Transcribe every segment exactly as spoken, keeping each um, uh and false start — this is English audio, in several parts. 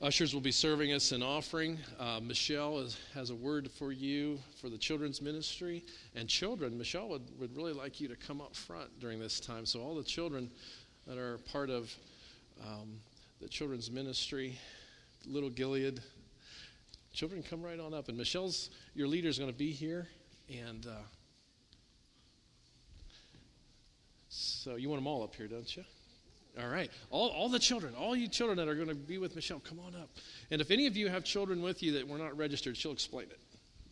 Ushers will be serving us an offering. Uh, Michelle is, has a word for you for the children's ministry. And children, Michelle would, would really like you to come up front during this time. So all the children that are part of um, the children's ministry, Little Gilead, children, come right on up. And Michelle's, your leader, is going to be here. And uh, so you want them all up here, don't you? All right. All, all the children, all you children that are going to be with Michelle, come on up. And if any of you have children with you that were not registered, she'll explain it.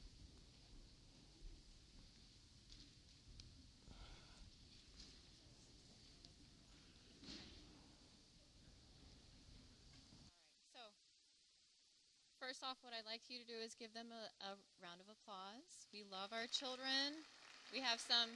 So, first off, what I'd like you to do is give them a, a round of applause. We love our children. We have some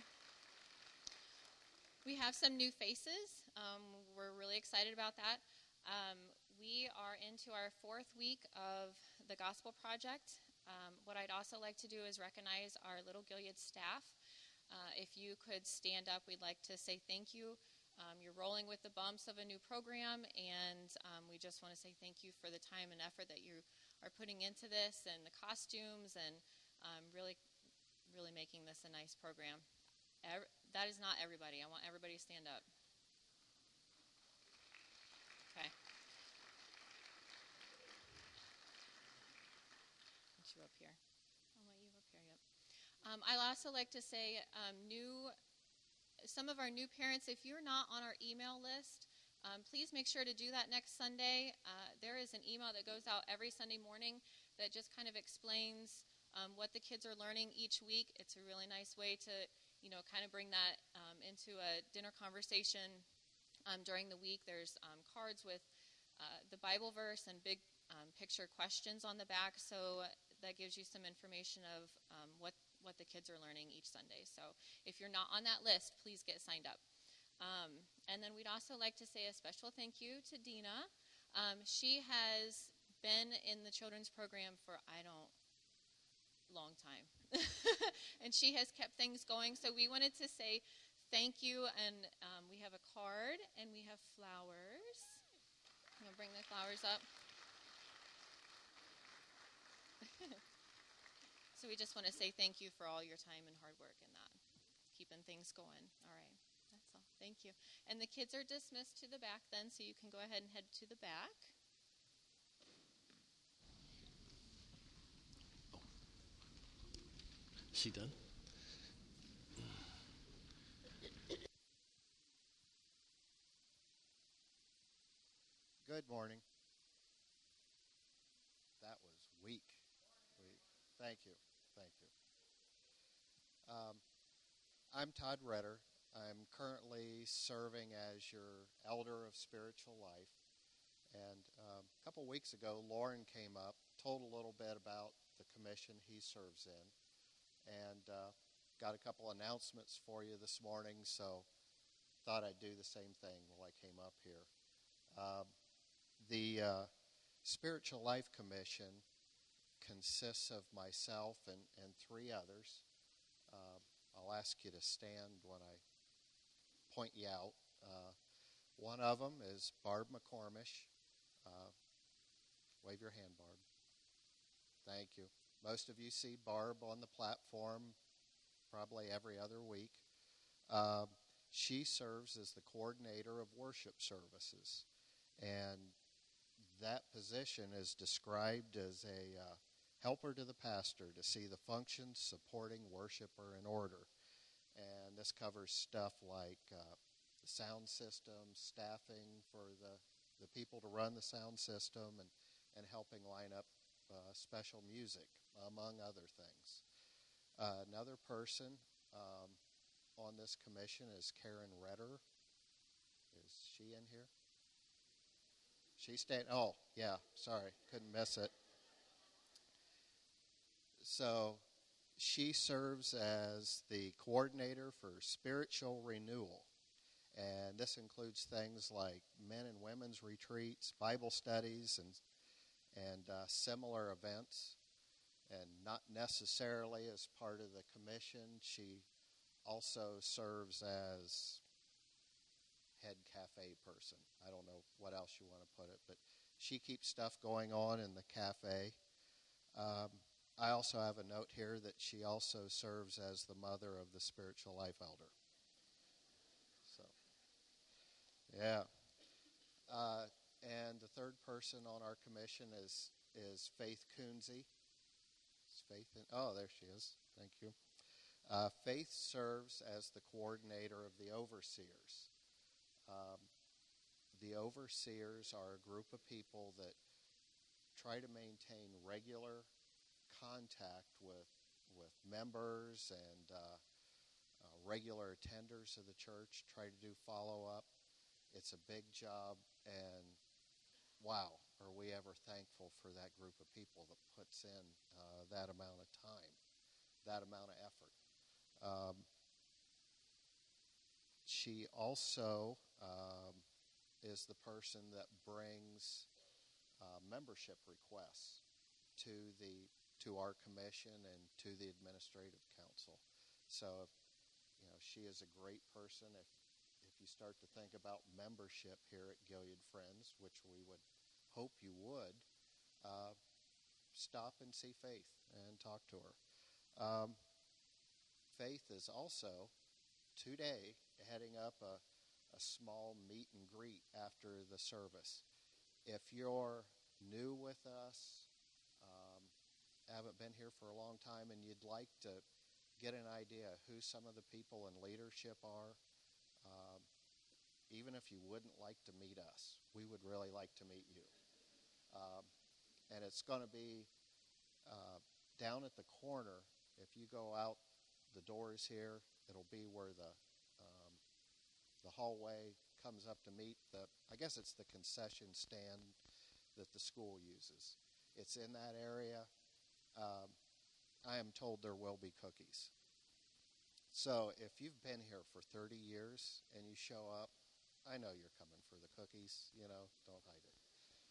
we have some new faces. Um, we're really excited about that. Um, we are into our fourth week of the Gospel Project. Um, what I'd also like to do is recognize our Little Gilead staff. Uh, if you could stand up, we'd like to say thank you. Um, you're rolling with the bumps of a new program, and um, we just want to say thank you for the time and effort that you are putting into this, and the costumes, and um, really, really making this a nice program. Every, that is not everybody. I want everybody to stand up. Okay. Get you up here. I'll let you up here, yep. Um, I'd also like to say um, new, some of our new parents, if you're not on our email list, um, please make sure to do that next Sunday. Uh, there is an email that goes out every Sunday morning that just kind of explains um, what the kids are learning each week. It's a really nice way to, you know, kind of bring that um, into a dinner conversation um, during the week. There's um, cards with uh, the Bible verse and big um, picture questions on the back, so that gives you some information of um, what, what the kids are learning each Sunday. So if you're not on that list, please get signed up. Um, and then we'd also like to say a special thank you to Dina. Um, she has been in the children's program for, I don't, long time. And she has kept things going. So we wanted to say thank you. And um, we have a card and we have flowers. I'm going to bring the flowers up. So we just want to say thank you for all your time and hard work in that, keeping things going. All right. That's all. Thank you. And the kids are dismissed to the back then, so you can go ahead and head to the back. She done? Good morning. That was weak. Weak. Thank you. Thank you. Um, I'm Todd Redder. I'm currently serving as your elder of spiritual life. And um, a couple weeks ago, Lauren came up, told a little bit about the commission he serves in, and uh, got a couple announcements for you this morning, so thought I'd do the same thing while I came up here. Um, the uh, Spiritual Life Commission consists of myself and, and three others. Uh, I'll ask you to stand when I point you out. Uh, one of them is Barb McCormish. Uh, wave your hand, Barb. Thank you. Most of you see Barb on the platform probably every other week. Uh, she serves as the coordinator of worship services. And that position is described as a uh, helper to the pastor to see the functions supporting worshiper in order. And this covers stuff like uh, the sound system, staffing for the, the people to run the sound system, and, and helping line up uh, special music, among other things. Uh, another person um, on this commission is Karen Redder. Is she in here? She stayed. Oh, yeah, sorry, couldn't miss it. So she serves as the coordinator for spiritual renewal. And this includes things like men and women's retreats, Bible studies, and and uh, similar events. And not necessarily as part of the commission, she also serves as head cafe person. I don't know what else you want to put it, but she keeps stuff going on in the cafe. Um, I also have a note here that she also serves as the mother of the spiritual life elder. So, yeah. Uh, and the third person on our commission is is Faith Coonsey. Is Faith in, oh, there she is. Thank you. Uh, Faith serves as the coordinator of the overseers. Um, the overseers are a group of people that try to maintain regular contact with with members and uh, uh, regular attenders of the church, try to do follow-up. It's a big job, and wow, are we ever thankful for that group of people that puts in uh, that amount of time, that amount of effort. Um, she also um, is the person that brings uh, membership requests to the to our commission and to the administrative council. So, you know, she is a great person. If if you start to think about membership here at Gilead Friends, which we would hope you would, uh, stop and see Faith and talk to her. Um, Faith is also today heading up a, a small meet and greet after the service. If you're new with us, um, haven't been here for a long time, and you'd like to get an idea who some of the people in leadership are, um, even if you wouldn't like to meet us, we would really like to meet you. Um, and it's going to be uh, down at the corner. If you go out the doors here, it'll be where the um, the hallway comes up to meet the, I guess it's the concession stand that the school uses. It's in that area. Um, I am told there will be cookies. So if you've been here for thirty years and you show up, I know you're coming for the cookies, you know, don't hide it.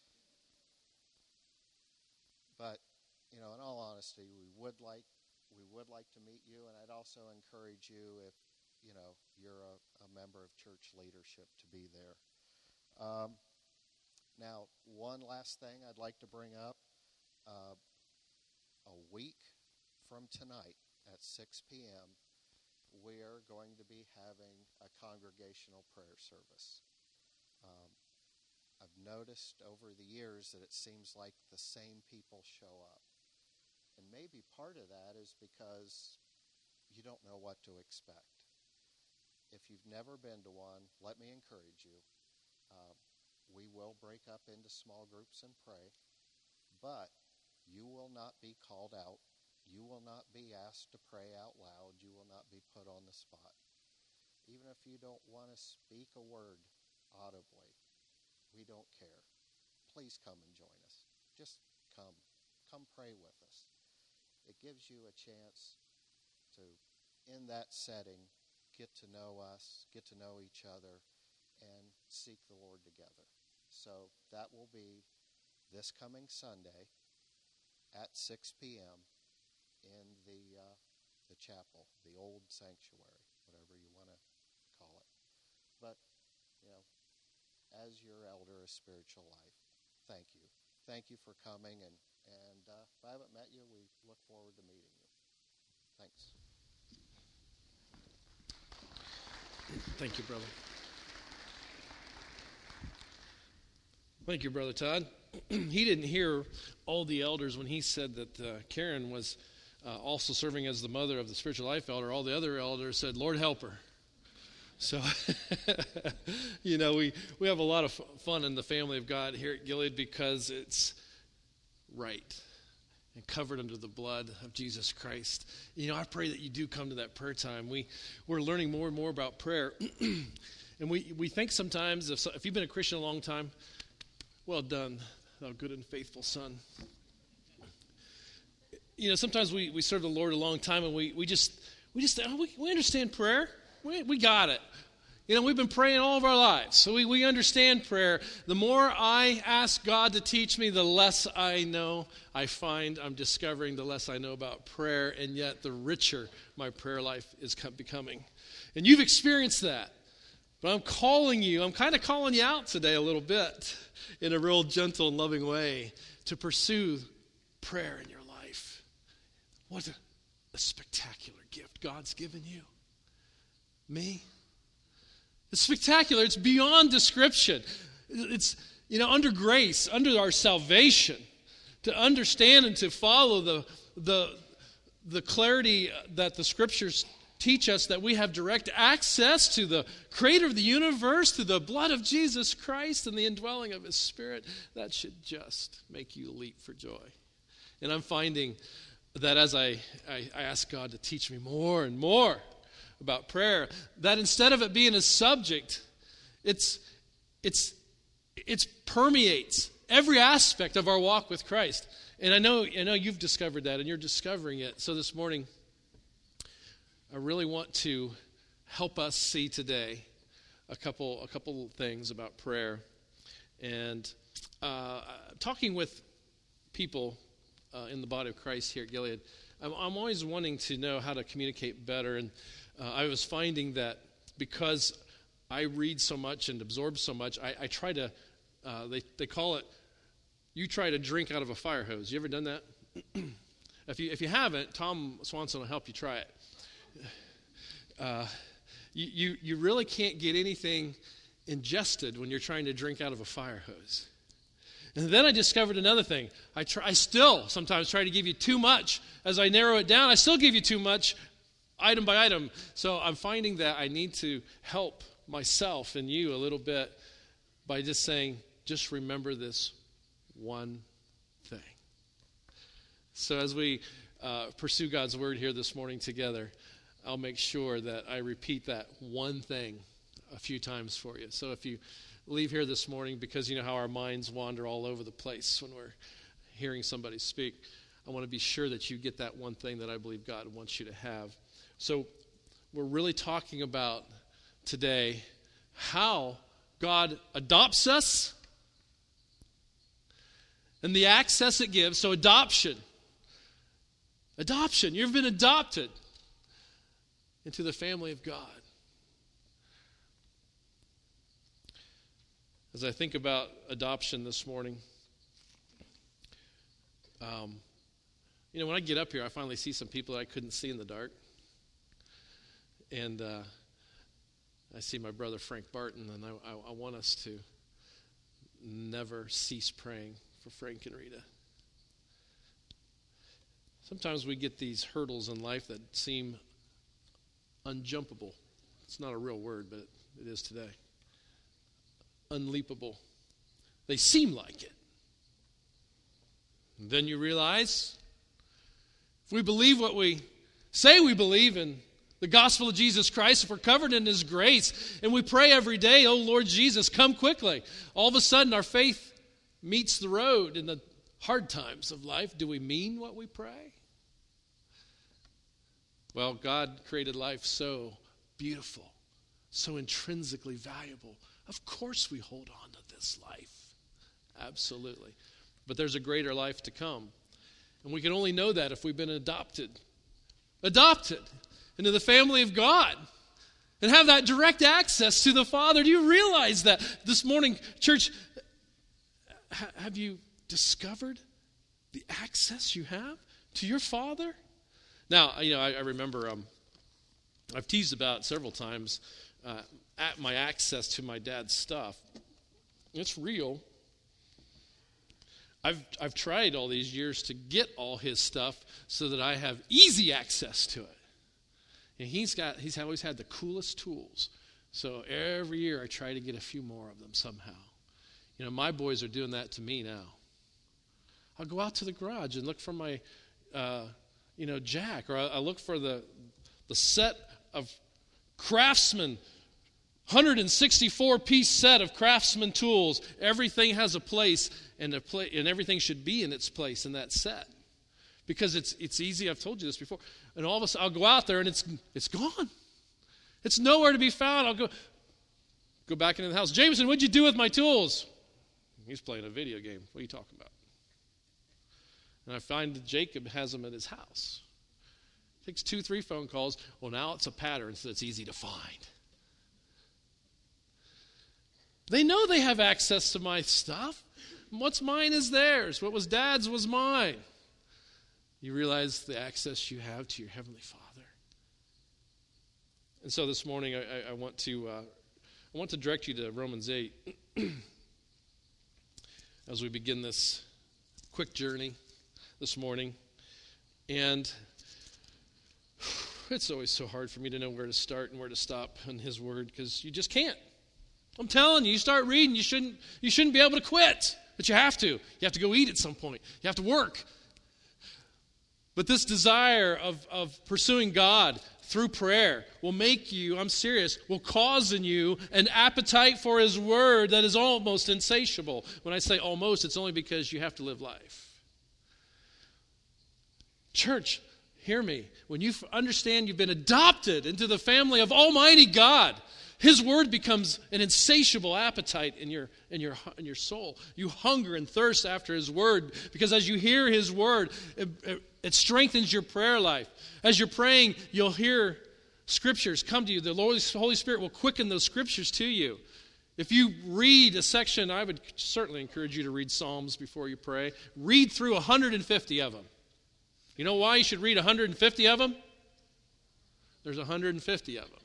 But, you know, in all honesty, we would like we would like to meet you, and I'd also encourage you, if, you know, you're a, a member of church leadership, to be there. Um, now, one last thing I'd like to bring up. Uh, a week from tonight at six p.m., we're going to be having a congregational prayer service. Um, I've noticed over the years that it seems like the same people show up. And maybe part of that is because you don't know what to expect. If you've never been to one, let me encourage you. Uh, we will break up into small groups and pray, but you will not be called out. You will not be asked to pray out loud. You will not be put on the spot. Even if you don't want to speak a word audibly, we don't care. Please come and join us. Just come. Come pray with us. It gives you a chance to, in that setting, get to know us, get to know each other, and seek the Lord together. So that will be this coming Sunday at six p.m. in the uh, the chapel, the old sanctuary, whatever you want to call it. But, you know, as your elder of spiritual life, thank you. Thank you for coming, and, and uh, if I haven't met you, we look forward to meeting you. Thanks. Thank you, brother. Thank you, Brother Todd. He didn't hear all the elders when he said that uh, Karen was uh, also serving as the mother of the spiritual life elder. All the other elders said, Lord, help her. So, you know, we, we have a lot of fun in the family of God here at Gilead because it's right and covered under the blood of Jesus Christ. You know, I pray that you do come to that prayer time. We, we're learning more and more about prayer. And we, we think sometimes, if, if you've been a Christian a long time, well done, thou good and faithful son. You know, sometimes we, we serve the Lord a long time, and we, we just we just oh, we, we understand prayer. We we got it. You know, we've been praying all of our lives, so we, we understand prayer. The more I ask God to teach me, the less I know. I find I'm discovering the less I know about prayer, and yet the richer my prayer life is becoming. And you've experienced that. But I'm calling you, I'm kind of calling you out today a little bit in a real gentle and loving way to pursue prayer in your life. What a, a spectacular gift God's given you. Me? It's spectacular. It's beyond description. It's, you know, under grace, under our salvation, to understand and to follow the, the, the clarity that the Scriptures teach us, that we have direct access to the Creator of the universe through the blood of Jesus Christ and the indwelling of His Spirit. That should just make you leap for joy. And I'm finding that as I, I, I ask God to teach me more and more about prayer, that instead of it being a subject, it's it's it's permeates every aspect of our walk with Christ. And I know I know you've discovered that, and you're discovering it. So this morning, I really want to help us see today a couple a couple things about prayer. And uh, talking with people uh, in the body of Christ here at Gilead, I'm, I'm always wanting to know how to communicate better. And uh, I was finding that because I read so much and absorb so much, I, I try to, uh, they, they call it, you try to drink out of a fire hose. You ever done that? if you if you haven't, Tom Swanson will help you try it. Uh, you, you, you really can't get anything ingested when you're trying to drink out of a fire hose. And then I discovered another thing. I try, I still sometimes try to give you too much. As I narrow it down, I still give you too much, item by item. So I'm finding that I need to help myself and you a little bit by just saying, just remember this one thing. So as we uh, pursue God's word here this morning together, I'll make sure that I repeat that one thing a few times for you. So if you leave here this morning, because you know how our minds wander all over the place when we're hearing somebody speak, I want to be sure that you get that one thing that I believe God wants you to have. So we're really talking about today how God adopts us and the access it gives. So adoption. Adoption. You've been adopted into the family of God. As I think about adoption this morning, um, you know, when I get up here, I finally see some people that I couldn't see in the dark. And uh, I see my brother Frank Barton, and I, I, I want us to never cease praying for Frank and Rita. Sometimes we get these hurdles in life that seem unjumpable. It's not a real word, but it is today. Unleapable. They seem like it. And then you realize, if we believe what we say we believe in the gospel of Jesus Christ, if we're covered in His grace, and we pray every day, oh Lord Jesus, come quickly, all of a sudden our faith meets the road in the hard times of life. Do we mean what we pray? Well, God created life so beautiful, so intrinsically valuable. Of course we hold on to this life. Absolutely. But there's a greater life to come. And we can only know that if we've been adopted. Adopted into the family of God. And have that direct access to the Father. Do you realize that this morning, church, ha- have you discovered the access you have to your Father? Now, you know, I, I remember um, I've teased about several times uh, at my access to my dad's stuff. It's real. I've I've tried all these years to get all his stuff so that I have easy access to it. And he's got he's always had the coolest tools. So every year I try to get a few more of them somehow. You know, my boys are doing that to me now. I'll go out to the garage and look for my, uh, you know, jack, or I, I look for the the set of Craftsman, one hundred sixty-four piece set of Craftsman tools. Everything has a place, and a pla- and everything should be in its place in that set, because it's it's easy. I've told you this before. And all of a sudden, I'll go out there, and it's it's gone. It's nowhere to be found. I'll go go back into the house. Jameson, what'd you do with my tools? He's playing a video game. What are you talking about? And I find that Jacob has them at his house. Takes two, three phone calls. Well, now it's a pattern, so it's easy to find. They know they have access to my stuff. What's mine is theirs. What was dad's was mine. You realize the access you have to your Heavenly Father. And so this morning I, I want to uh, I want to direct you to Romans eight as we begin this quick journey this morning. And it's always so hard for me to know where to start and where to stop in His Word, because you just can't. I'm telling you, you start reading, you shouldn't you shouldn't be able to quit, but you have to. You have to go eat at some point. You have to work. But this desire of, of pursuing God through prayer will make you, I'm serious, will cause in you an appetite for His Word that is almost insatiable. When I say almost, it's only because you have to live life. Church, hear me. When you understand you've been adopted into the family of Almighty God, His Word becomes an insatiable appetite in your, in your, in your soul. You hunger and thirst after His Word, because as you hear His Word, it, it, it strengthens your prayer life. As you're praying, you'll hear Scriptures come to you. The Holy Spirit will quicken those Scriptures to you. If you read a section, I would certainly encourage you to read Psalms before you pray. Read through one hundred fifty of them. You know why you should read one hundred fifty of them? There's one hundred fifty of them.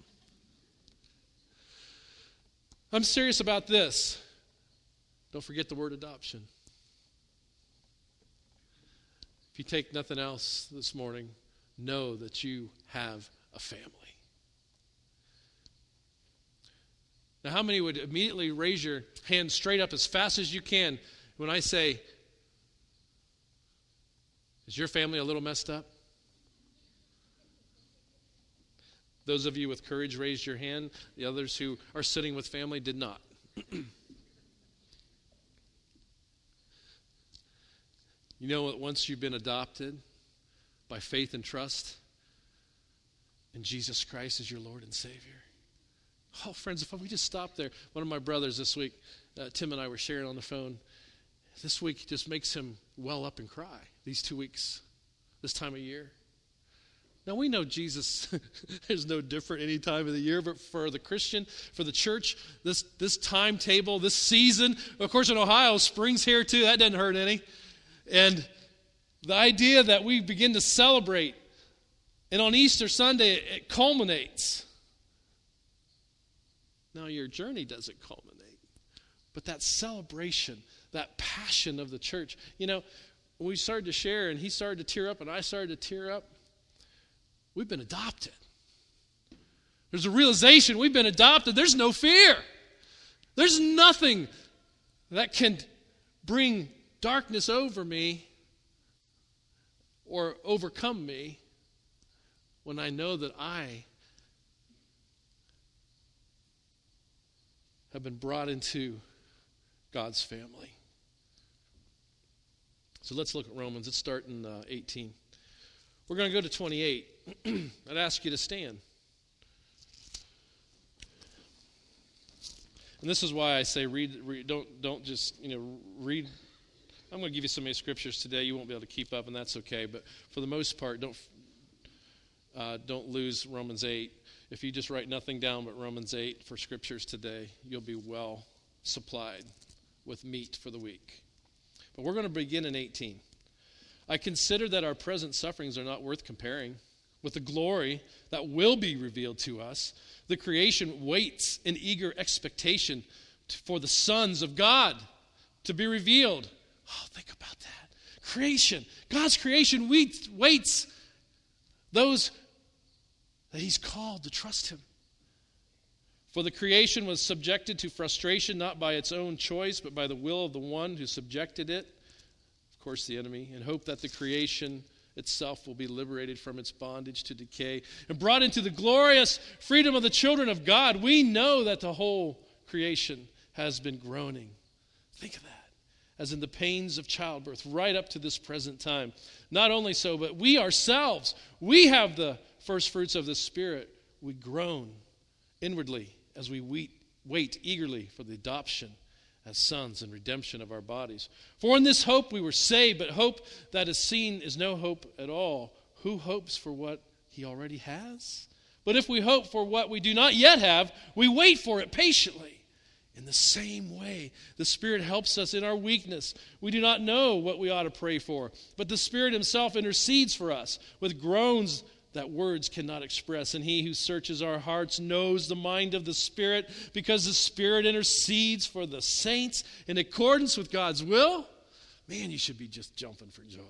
I'm serious about this. Don't forget the word adoption. If you take nothing else this morning, know that you have a family. Now, how many would immediately raise your hand straight up as fast as you can when I say, is your family a little messed up? Those of you with courage raised your hand. The others who are sitting with family did not. You know what? Once you've been adopted by faith and trust in Jesus Christ as your Lord and Savior. Oh, friends, if we just stop there. One of my brothers this week, uh, Tim and I were sharing on the phone. This week just makes him well up and cry. These two weeks, this time of year. Now, we know Jesus is no different any time of the year, but for the Christian, for the church, this, this timetable, this season, of course in Ohio, spring's here too. That doesn't hurt any. And the idea that we begin to celebrate, and on Easter Sunday, it, it culminates. Now, your journey doesn't culminate, but that celebration, that passion of the church. You know, when we started to share, and he started to tear up, and I started to tear up, we've been adopted. There's a realization we've been adopted. There's no fear. There's nothing that can bring darkness over me or overcome me when I know that I have been brought into God's family. So let's look at Romans. Let's start in uh, eighteen. We're going to go to twenty-eight. I'd ask you to stand. And this is why I say read, read don't don't just, you know, read. I'm going to give you so many scriptures today you won't be able to keep up, and that's okay. But for the most part, don't uh, don't lose Romans eight. If you just write nothing down but Romans eight for scriptures today, you'll be well supplied with meat for the week. But we're going to begin in eighteen. I consider that our present sufferings are not worth comparing with the glory that will be revealed to us. The creation waits in eager expectation to, for the sons of God to be revealed. Oh, think about that. Creation, God's creation waits, waits those that He's called to trust Him. For the creation was subjected to frustration, not by its own choice, but by the will of the one who subjected it, of course the enemy, in hope that the creation itself will be liberated from its bondage to decay and brought into the glorious freedom of the children of God. We know that the whole creation has been groaning. Think of that. As in the pains of childbirth, right up to this present time. Not only so, but we ourselves, we have the first fruits of the Spirit. We groan inwardly as we wait, wait eagerly for the adoption as sons and redemption of our bodies. For in this hope we were saved, but hope that is seen is no hope at all. Who hopes for what he already has? But if we hope for what we do not yet have, we wait for it patiently. In the same way, the Spirit helps us in our weakness. We do not know what we ought to pray for, but the Spirit himself intercedes for us with groans that words cannot express. And he who searches our hearts knows the mind of the Spirit, because the Spirit intercedes for the saints in accordance with God's will. Man, you should be just jumping for joy.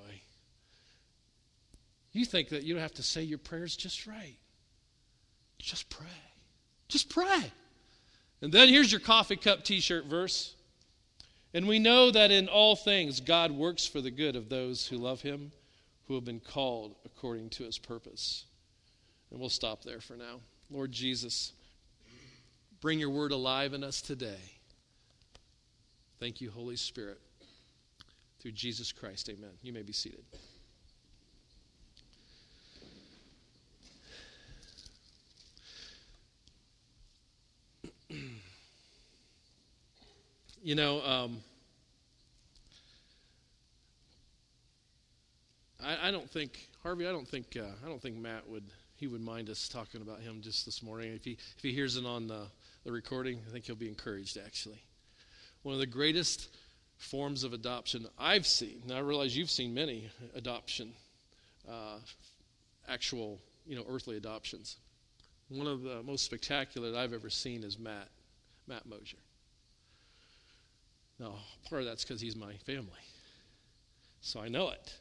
You think that you don't have to say your prayers just right. Just pray. Just pray. And then here's your coffee cup t-shirt verse. And we know that in all things God works for the good of those who love him, who have been called according to his purpose. And we'll stop there for now. Lord Jesus, bring your word alive in us today. Thank you, Holy Spirit. Through Jesus Christ, amen. You may be seated. You know, um, I, I don't think Harvey. I don't think uh, I don't think Matt would. He would mind us talking about him just this morning. If he if he hears it on the, the recording, I think he'll be encouraged. Actually, one of the greatest forms of adoption I've seen. Now I realize you've seen many adoption, uh, actual you know earthly adoptions. One of the most spectacular that I've ever seen is Matt Matt Mosier. Now, part of that's because he's my family, so I know it.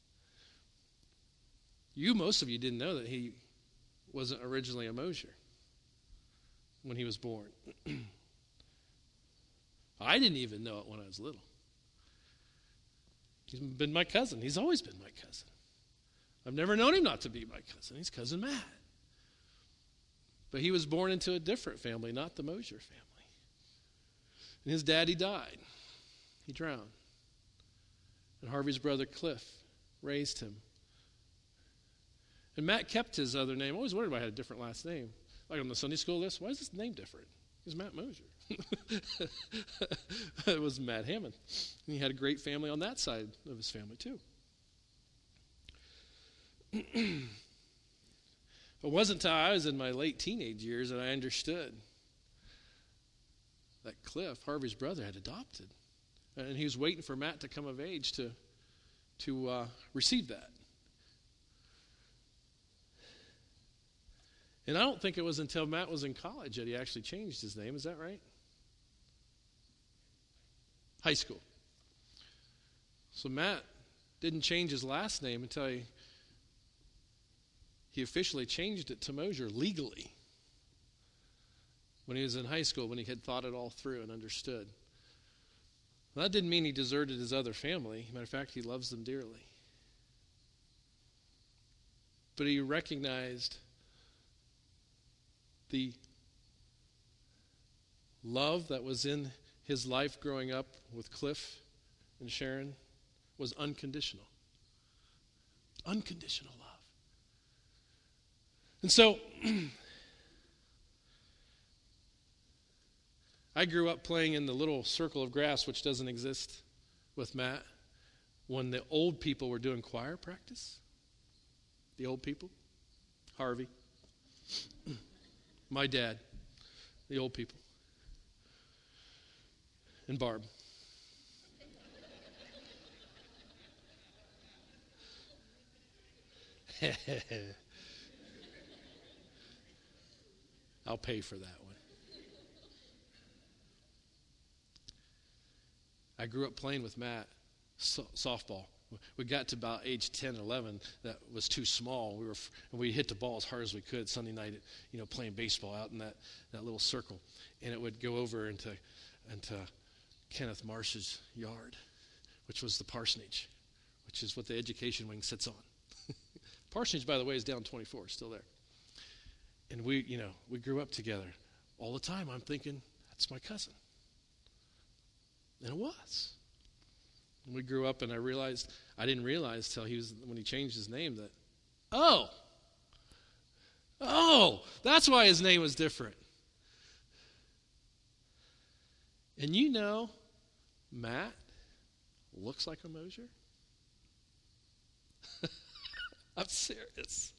You, most of you didn't know that he wasn't originally a Mosier when he was born. I didn't even know it when I was little. He's been my cousin. He's always been my cousin. I've never known him not to be my cousin. He's Cousin Matt. But he was born into a different family, not the Mosier family. And his daddy died. He drowned. And Harvey's brother Cliff raised him. And Matt kept his other name. I always wondered why I had a different last name. Like on the Sunday school list, why is this name different? He's Matt Mosier. It was Matt Hammond. And he had a great family on that side of his family too. It wasn't until I was in my late teenage years that I understood that Cliff, Harvey's brother, had adopted. And he was waiting for Matt to come of age to, to uh, receive that. And I don't think it was until Matt was in college that he actually changed his name. Is that right? High school. So Matt didn't change his last name until he, he officially changed it to Mosier legally. When he was in high school, when he had thought it all through and understood. Well, that didn't mean he deserted his other family. Matter of fact, he loves them dearly. But he recognized the love that was in his life growing up with Cliff and Sharon was unconditional. Unconditional love. And so, I grew up playing in the little circle of grass, which doesn't exist, with Matt, when the old people were doing choir practice. The old people. Harvey. My dad. The old people. And Barb. I'll pay for that one. I grew up playing with Matt so- softball. We got to about age ten, eleven. That was too small. We were we hit the ball as hard as we could Sunday night, you know, playing baseball out in that, that little circle, and it would go over into into Kenneth Marsh's yard, which was the parsonage, which is what the education wing sits on. Parsonage, by the way, is down twenty-four, still there. And we, you know, we grew up together all the time. I'm thinking that's my cousin, and it was. We grew up, and I realized, I didn't realize till he was, when he changed his name that, oh, oh, that's why his name was different. And you know, Matt looks like a Mosier. I'm serious.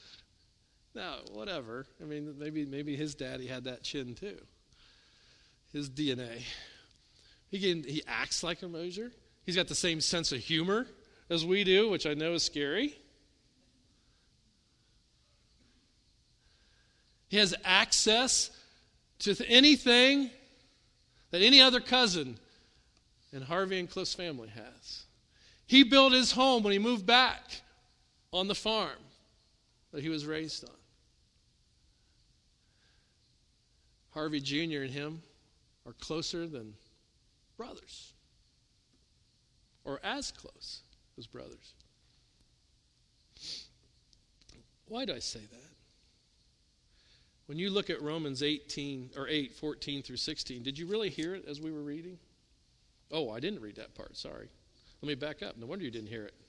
Now, whatever. I mean, maybe maybe his daddy had that chin too. his D N A. He, can, he acts like a Mosier. He's got the same sense of humor as we do, which I know is scary. He has access to anything that any other cousin in Harvey and Cliff's family has. He built his home when he moved back on the farm that he was raised on. Harvey Junior and him are closer than brothers, or as close as brothers. Why do I say that? When you look at Romans eighteen or eight, fourteen through sixteen, did you really hear it as we were reading? Oh, I didn't read that part, sorry. Let me back up. No wonder you didn't hear it.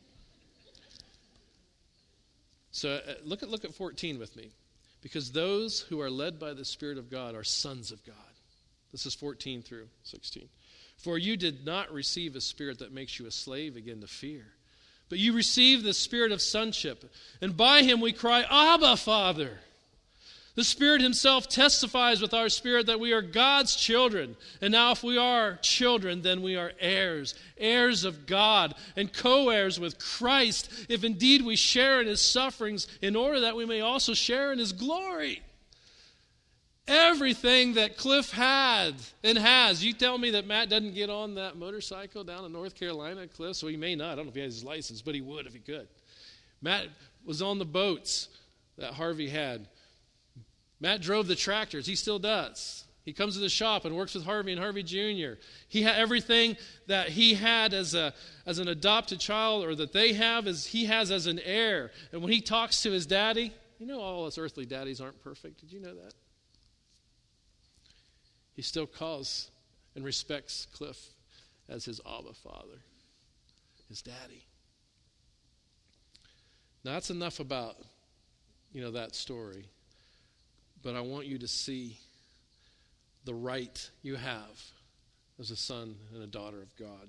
So uh, look at look at fourteen with me. Because those who are led by the Spirit of God are sons of God. This is fourteen through sixteen. For you did not receive a spirit that makes you a slave again to fear, but you received the spirit of sonship, and by him we cry, Abba, Father. The Spirit himself testifies with our spirit that we are God's children. And now if we are children, then we are heirs, heirs of God, and co-heirs with Christ, if indeed we share in his sufferings, in order that we may also share in his glory. Everything that Cliff had and has. You tell me that Matt doesn't get on that motorcycle down in North Carolina, Cliff, so he may not. I don't know if he has his license, but he would if he could. Matt was on the boats that Harvey had. Matt drove the tractors. He still does. He comes to the shop and works with Harvey and Harvey Junior He had everything that he had as a as an adopted child, or that they have, as he has as an heir. And when he talks to his daddy, you know all us earthly daddies aren't perfect. Did you know that? He still calls and respects Cliff as his Abba Father, his daddy. Now that's enough about, you know, that story. But I want you to see the right you have as a son and a daughter of God.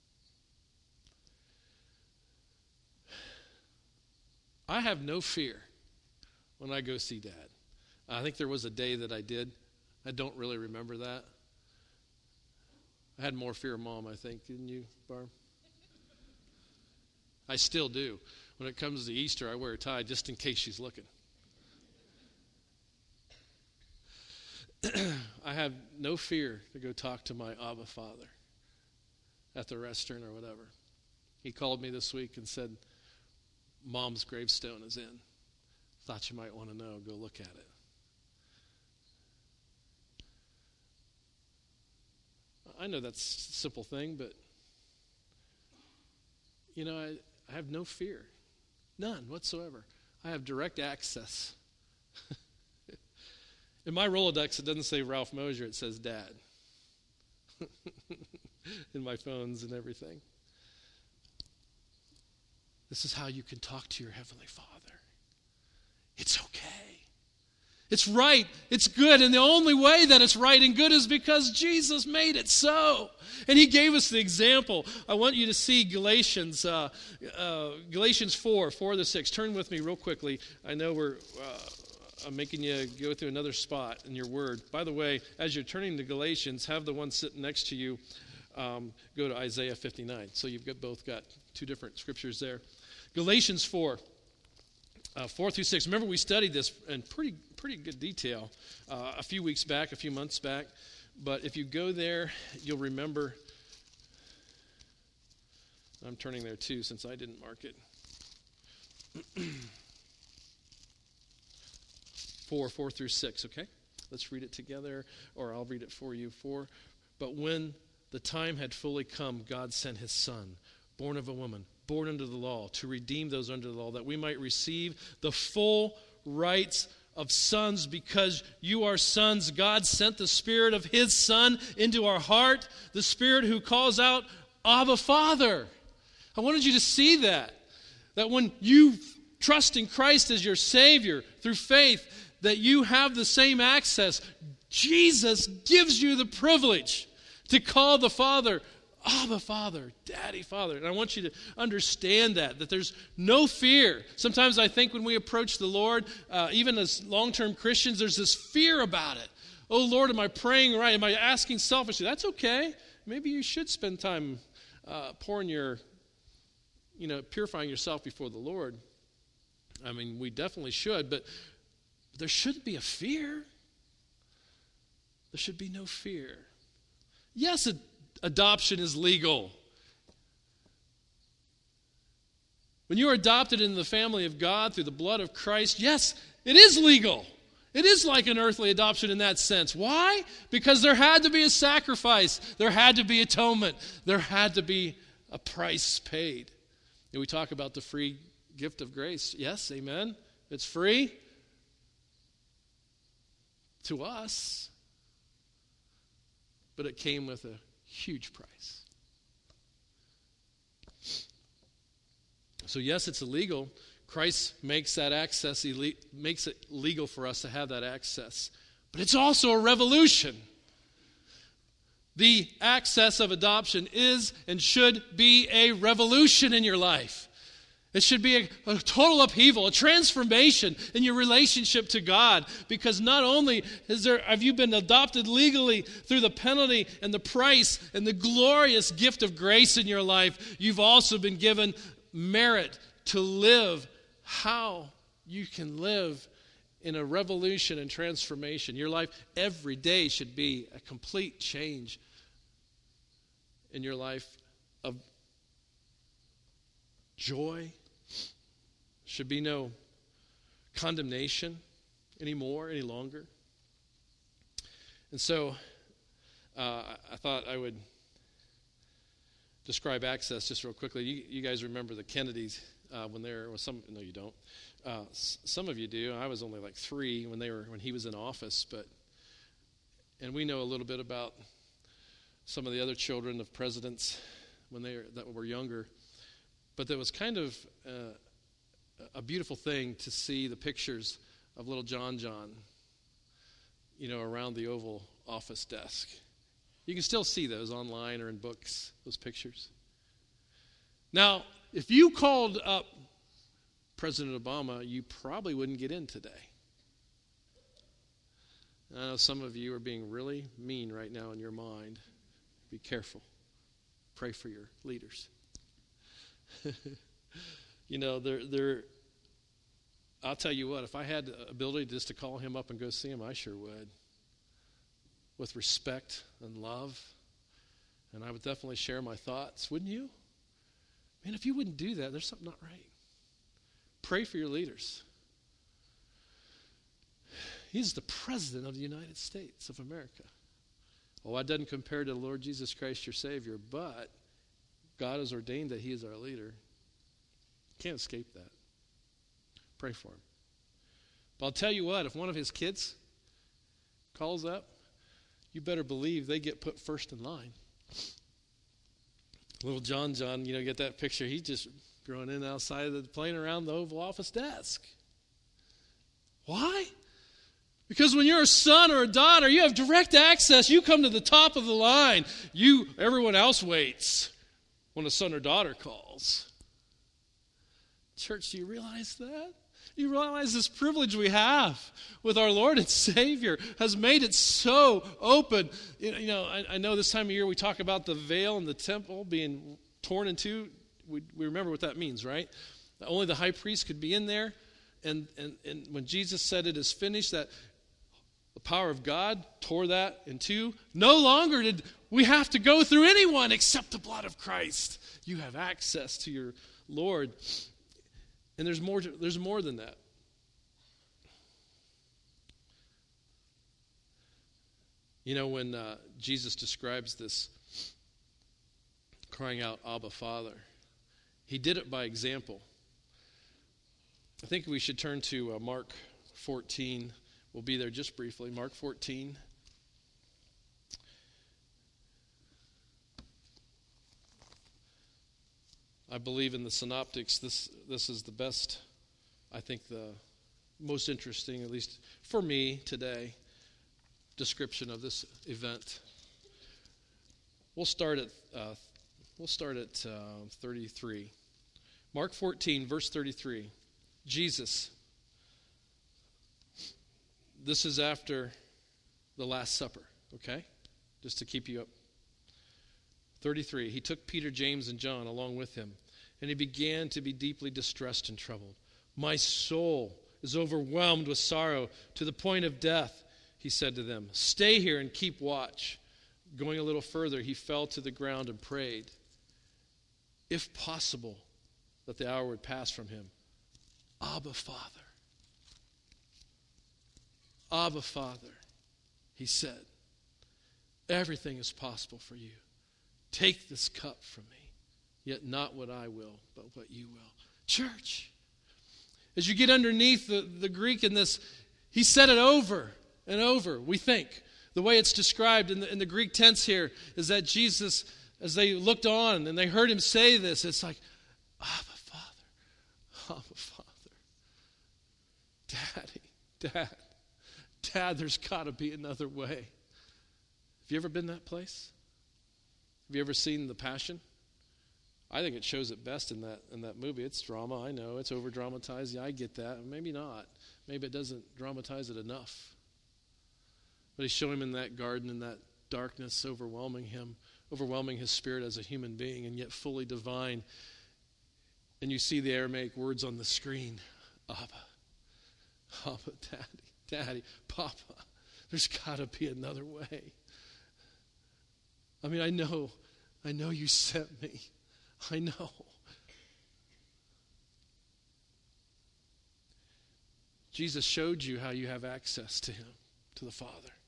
I have no fear when I go see Dad. I think there was a day that I did. I don't really remember that. I had more fear of Mom, I think, didn't you, Barb? I still do. When it comes to Easter, I wear a tie just in case she's looking. I have no fear to go talk to my Abba Father at the restaurant or whatever. He called me this week and said, Mom's gravestone is in. Thought you might want to know. Go look at it. I know that's a simple thing, but, you know, I, I have no fear. None whatsoever. I have direct access. In my Rolodex, it doesn't say Ralph Mosier, it says Dad. In my phones and everything. This is how you can talk to your Heavenly Father. It's okay. It's right. It's good. And the only way that it's right and good is because Jesus made it so. And he gave us the example. I want you to see Galatians, uh, uh, Galatians four, four to six. Turn with me real quickly. I know we're... Uh, I'm making you go through another spot in your word. By the way, as you're turning to Galatians, have the one sitting next to you um, go to Isaiah fifty-nine. So you've got both got two different scriptures there. Galatians four, uh, four through six. Remember, we studied this in pretty pretty good detail uh, a few weeks back, a few months back. But if you go there, you'll remember. I'm turning there too, since I didn't mark it. Four, four through six, okay? Let's read it together, or I'll read it for you. Four. But when the time had fully come, God sent his Son, born of a woman, born under the law, to redeem those under the law, that we might receive the full rights of sons. Because you are sons, God sent the Spirit of his Son into our heart, the Spirit who calls out, Abba, Father. I wanted you to see that, that when you trust in Christ as your Savior through faith, that you have the same access. Jesus gives you the privilege to call the Father, Abba, Father, Daddy, Father. And I want you to understand that, that there's no fear. Sometimes I think when we approach the Lord, uh, even as long-term Christians, there's this fear about it. oh Lord, am I praying right? Am I asking selfishly? That's okay. Maybe you should spend time uh, pouring your, you know, purifying yourself before the Lord. I mean, we definitely should, but there shouldn't be a fear. There should be no fear. Yes, ad- adoption is legal. When you are adopted into the family of God through the blood of Christ, yes, it is legal. It is like an earthly adoption in that sense. Why? Because there had to be a sacrifice. There had to be atonement. There had to be a price paid. And we talk about the free gift of grace. Yes, amen. It's free to us, but it came with a huge price. So yes, it's illegal. Christ makes that access, makes it legal for us to have that access. But it's also a revolution. The access of adoption is and should be a revolution in your life. It should be a, a total upheaval, a transformation in your relationship to God. Because not only is there, have you been adopted legally through the penalty and the price and the glorious gift of grace in your life, you've also been given merit to live how you can live in a revolution and transformation. Your life every day should be a complete change in your life of joy. Should be no condemnation anymore, any longer. And so uh, I thought I would describe access just real quickly. You, you guys remember the Kennedys uh, when they were, well, some, no you don't. Uh, s- some of you do. I was only like three when they were, when he was in office, but, and we know a little bit about some of the other children of presidents when they were, that were younger. But there was kind of uh, a beautiful thing to see the pictures of little John John, you know, around the Oval Office desk. You can still see those online or in books, those pictures. Now, if you called up President Obama, you probably wouldn't get in today. I know some of you are being really mean right now in your mind. Be careful. Pray for your leaders. You know, they're, they're, I'll tell you what, if I had the ability just to call him up and go see him, I sure would. With respect and love. And I would definitely share my thoughts, wouldn't you? Man, if you wouldn't do that, there's something not right. Pray for your leaders. He's the President of the United States of America. Oh, that doesn't compare to the Lord Jesus Christ, your Savior, but God has ordained that he is our leader. Can't escape that. Pray for him. But I'll tell you what, if one of his kids calls up, you better believe they get put first in line. Little John John, you know, get that picture. He's just going in outside of the plane around the Oval Office desk. Why? Because when you're a son or a daughter, you have direct access. You come to the top of the line. You, everyone else waits when a son or daughter calls. Church, do you realize that? You realize this privilege we have with our Lord and Savior has made it so open. You know, you know I, I know this time of year we talk about the veil in the temple being torn in two. We, we remember what that means, right? Only the high priest could be in there. And, and, and when Jesus said it is finished, that the power of God tore that in two. No longer did we have to go through anyone except the blood of Christ. You have access to your Lord. And there's more, there's more than that. You know, when uh, Jesus describes this crying out, Abba, Father, he did it by example. I think we should turn to uh, Mark fourteen. We'll be there just briefly. Mark fourteen. I believe in the synoptics, this this is the best, I think the most interesting, at least for me today, description of this event. We'll start at uh, we'll start at uh, thirty-three. Mark fourteen, verse thirty-three. Jesus. This is after the Last Supper, okay? Just to keep you up. thirty-three, he took Peter, James, and John along with him, and he began to be deeply distressed and troubled. My soul is overwhelmed with sorrow to the point of death, he said to them. Stay here and keep watch. Going a little further, he fell to the ground and prayed, if possible, that the hour would pass from him. Abba, Father. Abba, Father, he said, everything is possible for you. Take this cup from me, yet not what I will, but what you will. Church, as you get underneath the, the Greek in this, he said it over and over, we think. The way it's described in the, in the Greek tense here is that Jesus, as they looked on and they heard him say this, it's like, Abba, Father, Abba, Father, Daddy, Dad, Dad, there's got to be another way. Have you ever been that place? Have you ever seen The Passion? I think it shows it best in that in that movie. It's drama, I know. It's over-dramatized. Yeah, I get that. Maybe not. Maybe it doesn't dramatize it enough. But he's showing him in that garden, in that darkness, overwhelming him, overwhelming his spirit as a human being, and yet fully divine. And you see the Aramaic words on the screen. Abba, Abba, Daddy, Daddy, Papa. There's got to be another way. I mean, I know, I know you sent me. I know. Jesus showed you how you have access to him, to the Father.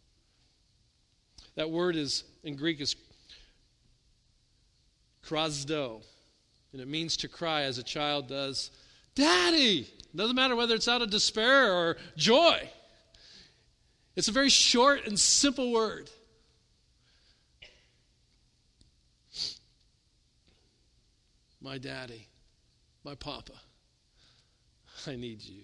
That word is, in Greek, is krasdo, and it means to cry as a child does, Daddy! Doesn't matter whether it's out of despair or joy. It's a very short and simple word. My daddy, my papa, I need you.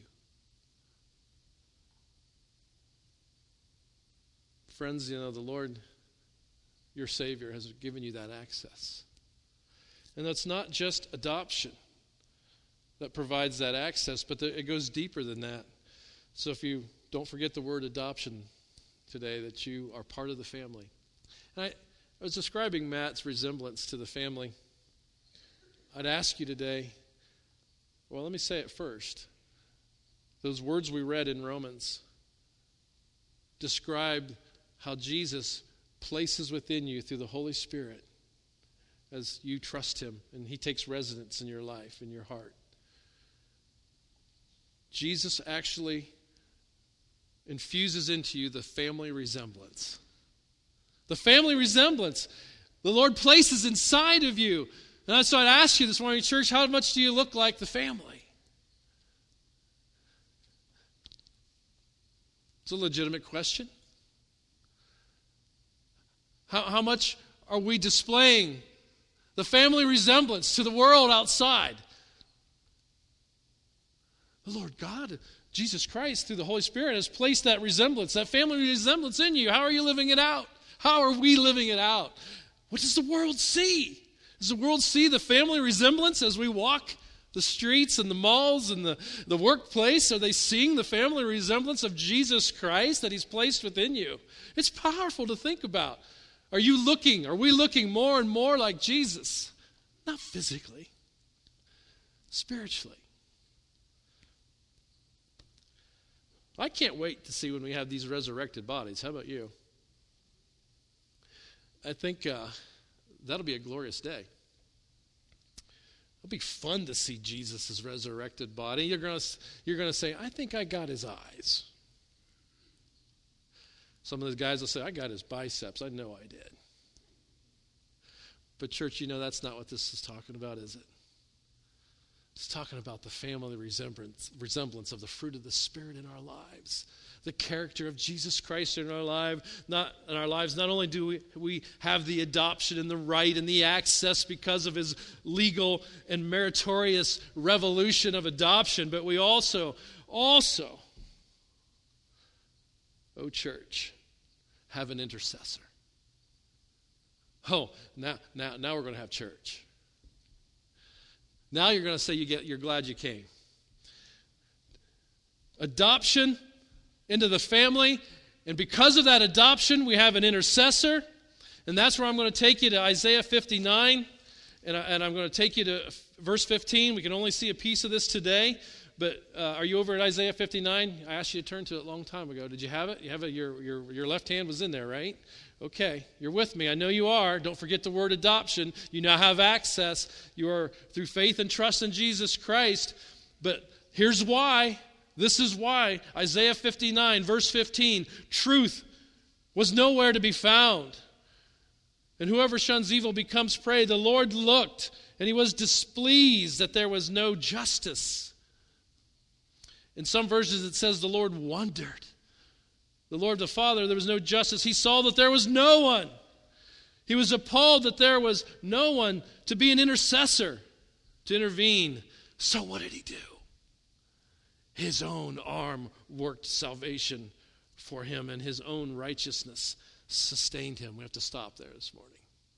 Friends, you know, the Lord, your Savior, has given you that access. And that's not just adoption that provides that access, but it goes deeper than that. So if you don't forget the word adoption today, that you are part of the family. And I, I was describing Matt's resemblance to the family. I'd ask you today, well, let me say it first. Those words we read in Romans describe how Jesus places within you through the Holy Spirit as you trust him and he takes residence in your life, in your heart. Jesus actually infuses into you the family resemblance. The family resemblance. The Lord places inside of you. And so I'd ask you this morning, church, how much do you look like the family? It's a legitimate question. How, how much are we displaying the family resemblance to the world outside? The Lord God, Jesus Christ, through the Holy Spirit, has placed that resemblance, that family resemblance in you. How are you living it out? How are we living it out? What does the world see? Does the world see the family resemblance as we walk the streets and the malls and the, the workplace? Are they seeing the family resemblance of Jesus Christ that he's placed within you? It's powerful to think about. Are you looking, are we looking more and more like Jesus? Not physically, spiritually. I can't wait to see when we have these resurrected bodies. How about you? I think uh, that'll be a glorious day. It'll be fun to see Jesus' resurrected body. You're going to you're going to say, I think I got his eyes. Some of the guys will say, I got his biceps. I know I did. But church, you know that's not what this is talking about, is it? It's talking about the family resemblance, resemblance of the fruit of the Spirit in our lives. The character of Jesus Christ in our life, not in our lives. Not only do we, we have the adoption and the right and the access because of his legal and meritorious revolution of adoption, but we also, also, oh church, have an intercessor. Oh, now, now, now we're going to have church. Now you're going to say you get, you're glad you came. Adoption into the family And because of that adoption, we have an intercessor. And that's where I'm going to take you to Isaiah fifty-nine. And, I, and I'm going to take you to verse fifteen. We can only see a piece of this today. But uh, are you over at Isaiah fifty-nine? I asked you to turn to it a long time ago. Did you have it? You have it? Your, your, your left hand was in there, right? Okay, you're with me. I know you are. Don't forget the word adoption. You now have access. You are through faith and trust in Jesus Christ. But here's why. This is why. Isaiah fifty-nine, verse fifteen. Truth was nowhere to be found. And whoever shuns evil becomes prey. The Lord looked, and he was displeased that there was no justice. In some versions it says the Lord wondered. The Lord the Father, there was no justice. He saw that there was no one. He was appalled that there was no one to be an intercessor, to intervene. So what did he do? His own arm worked salvation for him, and his own righteousness sustained him. We have to stop there this morning.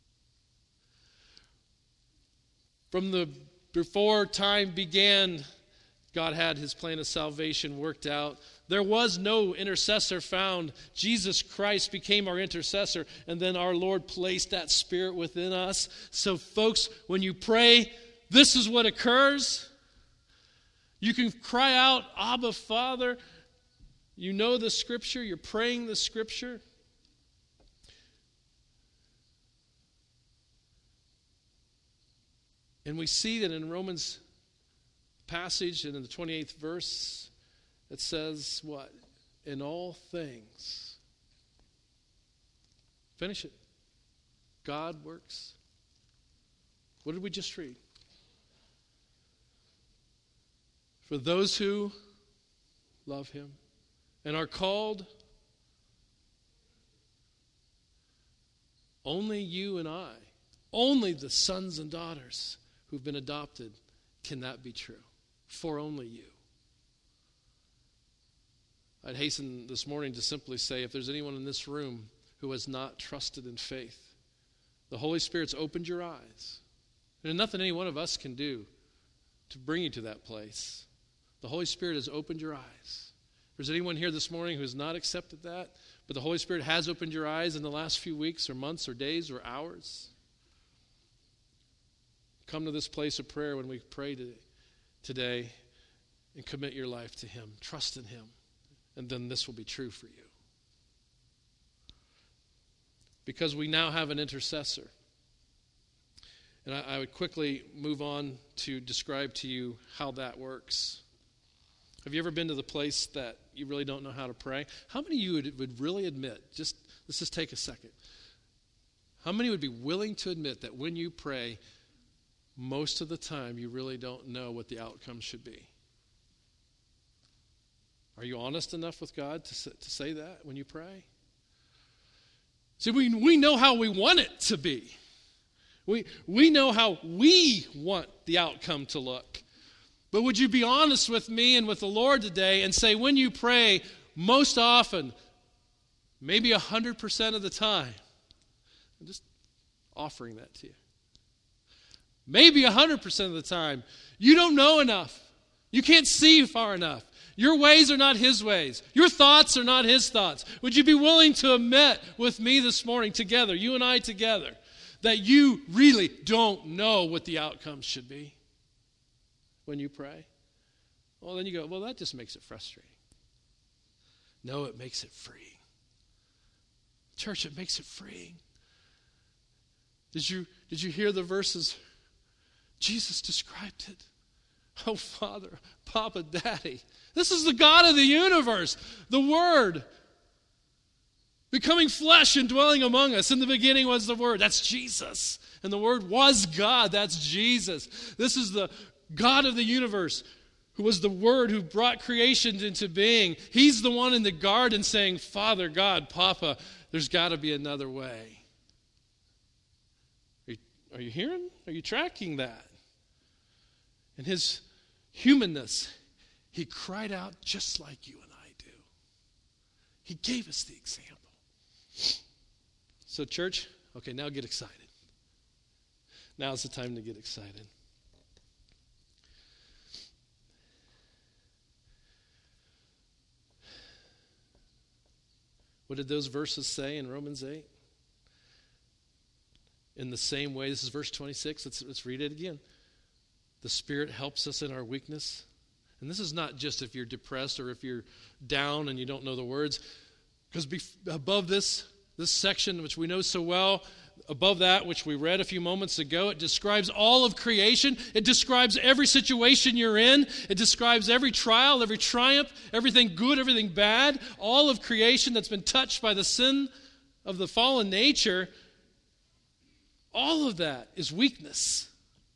From the before time began, God had his plan of salvation worked out. There was no intercessor found. Jesus Christ became our intercessor, and then our Lord placed that Spirit within us. So, folks, when you pray, this is what occurs. You can cry out, Abba, Father. You know the Scripture. You're praying the Scripture. And we see that in Romans passage and in the twenty-eighth verse, it says what? In all things. Finish it. God works. What did we just read? For those who love him and are called, only you and I, only the sons and daughters who've been adopted, can that be true. For only you. I'd hasten this morning to simply say, if there's anyone in this room who has not trusted in faith, the Holy Spirit's opened your eyes. There's nothing any one of us can do to bring you to that place. The Holy Spirit has opened your eyes. If there's anyone here this morning who has not accepted that, but the Holy Spirit has opened your eyes in the last few weeks or months or days or hours, come to this place of prayer when we pray today and commit your life to him. Trust in him. And then this will be true for you. Because we now have an intercessor. And I, I would quickly move on to describe to you how that works. Have you ever been to the place that you really don't know how to pray? How many of you would, would really admit, just let's just take a second. How many would be willing to admit that when you pray, most of the time you really don't know what the outcome should be? Are you honest enough with God to, to say that when you pray? See, we, we know how we want it to be. We, we know how we want the outcome to look. But would you be honest with me and with the Lord today and say, when you pray, most often, maybe one hundred percent of the time, I'm just offering that to you. Maybe one hundred percent of the time, you don't know enough. You can't see far enough. Your ways are not his ways. Your thoughts are not his thoughts. Would you be willing to admit with me this morning together, you and I together, that you really don't know what the outcome should be when you pray? Well, then you go, well, that just makes it frustrating. No, it makes it freeing. Church, it makes it freeing. Did you, did you hear the verses? Jesus described it. Oh, Father, Papa, Daddy. This is the God of the universe, the Word, becoming flesh and dwelling among us. In the beginning was the Word. That's Jesus. And the Word was God. That's Jesus. This is the God of the universe, who was the Word who brought creation into being. He's the one in the garden saying, Father, God, Papa, there's got to be another way. Are you, are you hearing? Are you tracking that? In his humanness, he cried out just like you and I do. He gave us the example. So, church, okay, now get excited. Now's the time to get excited. What did those verses say in Romans eight? In the same way, this is verse twenty-six. Let's, let's read it again. The Spirit helps us in our weakness. And this is not just if you're depressed or if you're down and you don't know the words. Because above this, this section, which we know so well, above that, which we read a few moments ago, it describes all of creation. It describes every situation you're in. It describes every trial, every triumph, everything good, everything bad. All of creation that's been touched by the sin of the fallen nature. All of that is weakness.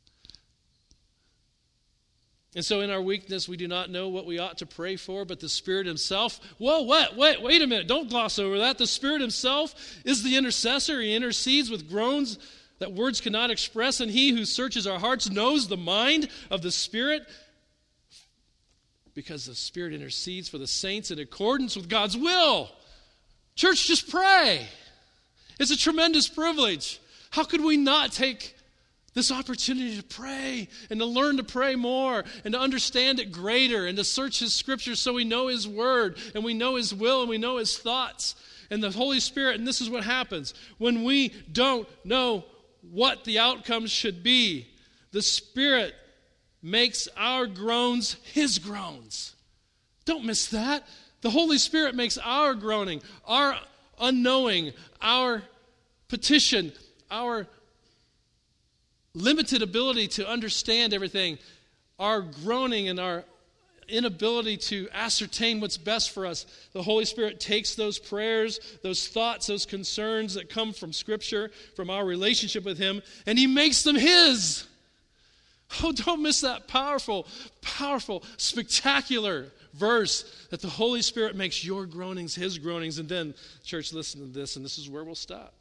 And so in our weakness, we do not know what we ought to pray for, but the Spirit Himself, whoa, what? Wait, wait a minute. Don't gloss over that. The Spirit Himself is the intercessor. He intercedes with groans that words cannot express, and He who searches our hearts knows the mind of the Spirit, because the Spirit intercedes for the saints in accordance with God's will. Church, just pray. It's a tremendous privilege. How could we not take this opportunity to pray and to learn to pray more and to understand it greater and to search His Scriptures so we know His Word and we know His will and we know His thoughts and the Holy Spirit. And this is what happens when we don't know what the outcomes should be. The Spirit makes our groans His groans. Don't miss that. The Holy Spirit makes our groaning, our unknowing, our petition, our limited ability to understand everything, our groaning and our inability to ascertain what's best for us. The Holy Spirit takes those prayers, those thoughts, those concerns that come from Scripture, from our relationship with Him, and He makes them His. Oh, don't miss that powerful, powerful, spectacular verse that the Holy Spirit makes your groanings His groanings. And then, church, listen to this, and this is where we'll stop.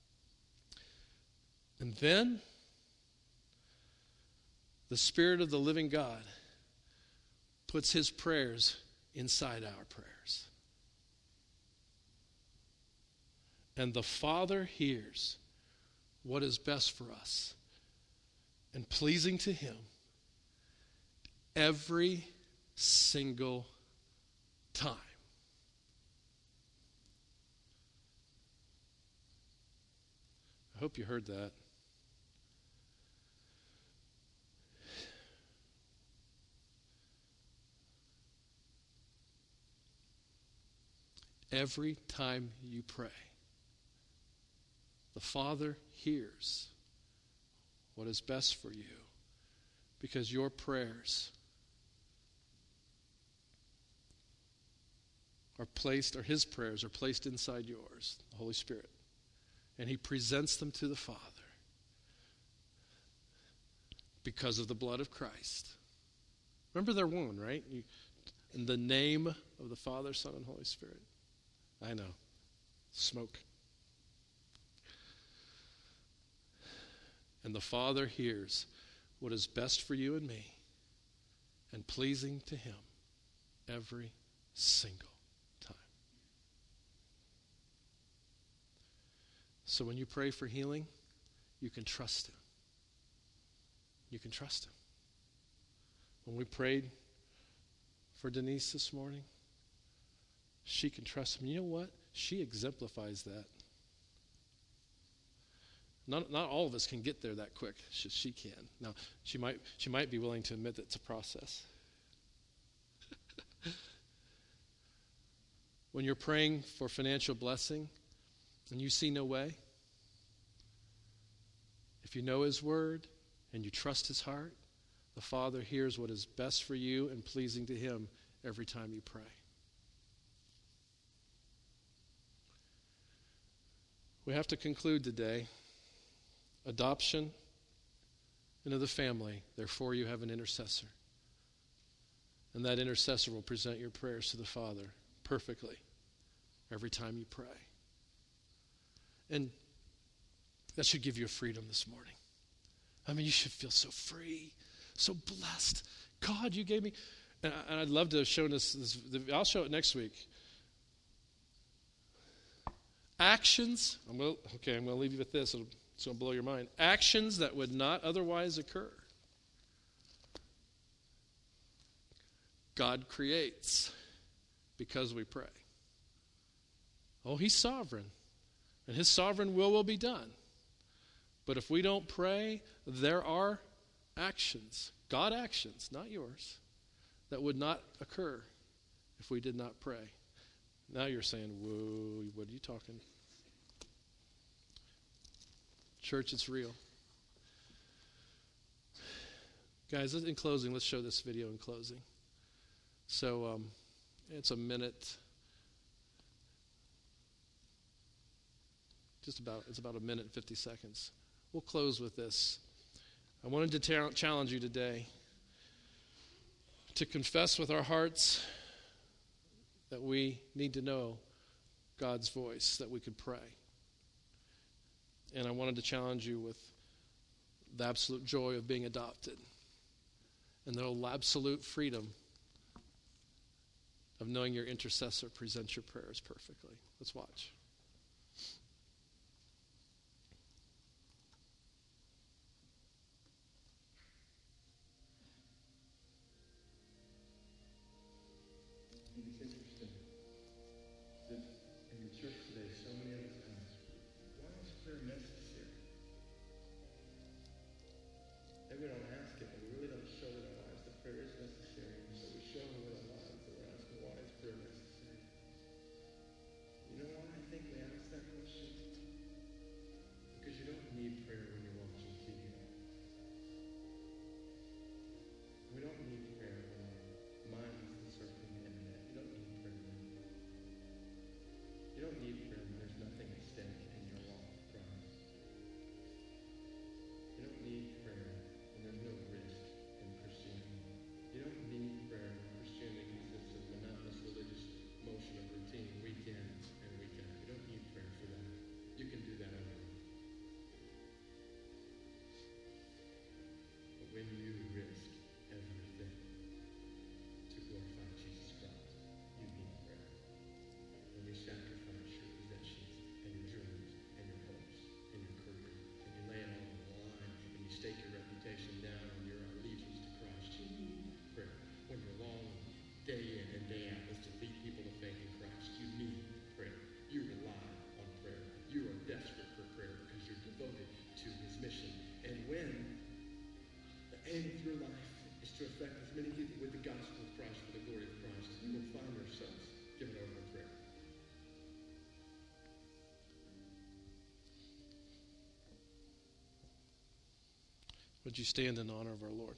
And then the Spirit of the living God puts His prayers inside our prayers. And the Father hears what is best for us and pleasing to Him every single time. I hope you heard that. Every time you pray, the Father hears what is best for you because your prayers are placed, or His prayers are placed inside yours, the Holy Spirit. And He presents them to the Father because of the blood of Christ. Remember, they're one, right? You, in the name of the Father, Son, and Holy Spirit. I know. Smoke. And the Father hears what is best for you and me and pleasing to Him every single time. So when you pray for healing, you can trust Him. You can trust Him. When we prayed for Denise this morning, she can trust Him. You know what? She exemplifies that. Not, not all of us can get there that quick. She, she can. Now, she might, she might be willing to admit that it's a process. When you're praying for financial blessing and you see no way, if you know His Word and you trust His heart, the Father hears what is best for you and pleasing to Him every time you pray. We have to conclude today. Adoption into the family. Therefore, you have an intercessor. And that intercessor will present your prayers to the Father perfectly every time you pray. And that should give you a freedom this morning. I mean, you should feel so free, so blessed. God, you gave me. And, I, and I'd love to have shown this, this. I'll show it next week. Actions, I'm gonna, okay, I'm going to leave you with this. It'll, it's going to blow your mind. Actions that would not otherwise occur. God creates because we pray. Oh, he's sovereign, and his sovereign will will be done. But if we don't pray, there are actions, God actions, not yours, that would not occur if we did not pray. Now you're saying, whoa, what are you talking? Church, it's real. Guys, in closing, let's show this video in closing. So um, it's a minute, just about, it's about a minute and fifty seconds. We'll close with this. I wanted to ta- challenge you today to confess with our hearts that we need to know God's voice, that we could pray. And I wanted to challenge you with the absolute joy of being adopted and the absolute freedom of knowing your intercessor presents your prayers perfectly. Let's watch. Would you stand in honor of our Lord?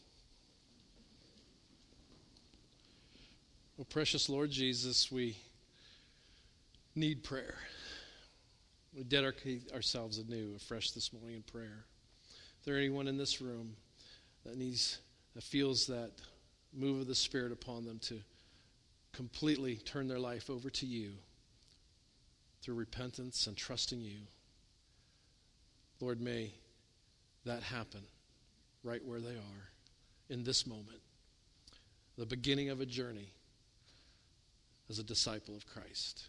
Oh, precious Lord Jesus, we need prayer. We dedicate ourselves anew, afresh this morning in prayer. If there anyone in this room that needs, that feels that move of the Spirit upon them to completely turn their life over to you through repentance and trusting you, Lord, may that happen right where they are in this moment, the beginning of a journey as a disciple of Christ.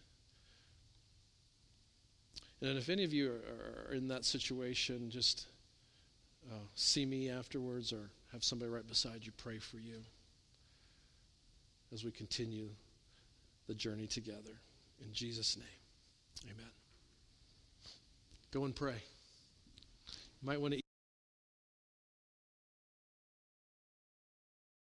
And if any of you are, are in that situation, just uh, see me afterwards or have somebody right beside you pray for you as we continue the journey together. In Jesus' name, amen. Go and pray. You might want to